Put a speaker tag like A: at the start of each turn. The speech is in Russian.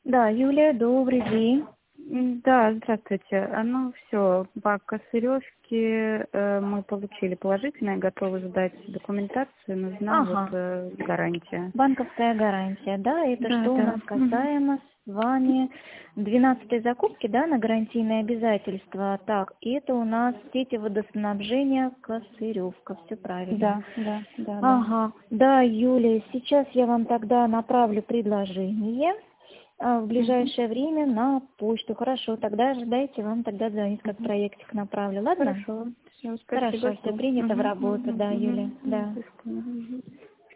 A: Да, Юлия, добрый день.
B: Да, здравствуйте. Ну все, по Косыревке мы получили положительное, готовы сдать документацию, нужна вот
A: Ага,
B: гарантия.
A: банковская гарантия, да, это
B: Да,
A: что у
B: да.
A: нас касаемо с вами 12-й закупки, да, на гарантийные обязательства. Так, и это у нас сети водоснабжения Косыревка, все правильно.
B: Да, да, да, да.
A: Ага, да, Юлия, сейчас я вам тогда направлю предложение в
B: Мгм.
A: ближайшее время на почту. Хорошо, тогда ожидайте, вам тогда звонить, как
B: Мгм.
A: проектик направлю, ладно?
B: Хорошо. Все, спасибо,
A: Хорошо, все
B: жду.
A: принято в
B: Мгм,
A: работу,
B: мгм,
A: да, Юля,
B: мгм.
A: да.
B: До свидания. Мгм.